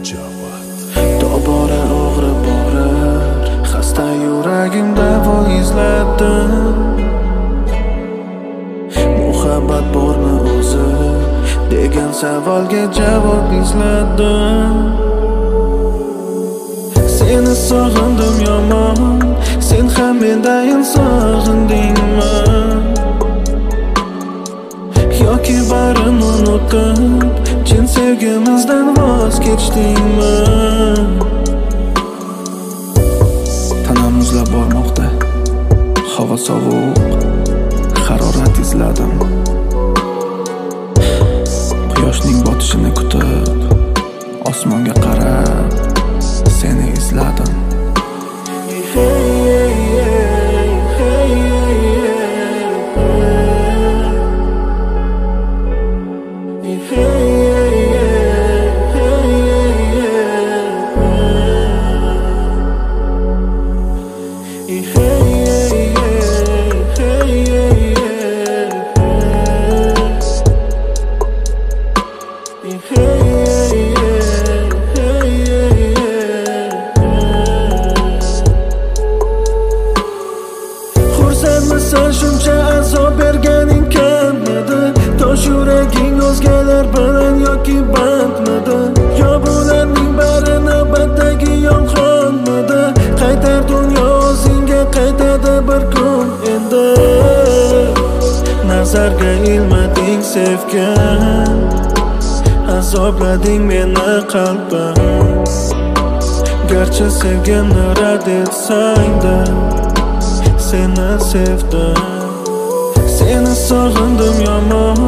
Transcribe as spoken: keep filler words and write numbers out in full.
Tobora og'rib borar, xasta yuragim davo izladim. Muhabbat bormi o'zi degan savolga javob izladim. Seni sog'indim yomon, sen ham mendayin sog'indingmi? Yoki barini unutib, chin sevgimizdan voz kechdingmi? Tanam muzlab bormoqda, havo sovuq, harorat izladim. Quyoshning botishini kutib, osmonga qarab seni izladim. Xursandmisan shuncha azob berganing kammidi? Tosh yuraging o'zgalar bilan yoki bandmidi? Yo bularning bari navbatdagi yolg'onmidi? Qaytar dunyo o'zingga qaytadi bir kun endi. Nazarga ilmading sevgan, azoblading meni qalbim. Garchi sevgimni rad etsang-da, seni sevdim. Seni sog'indim yomon,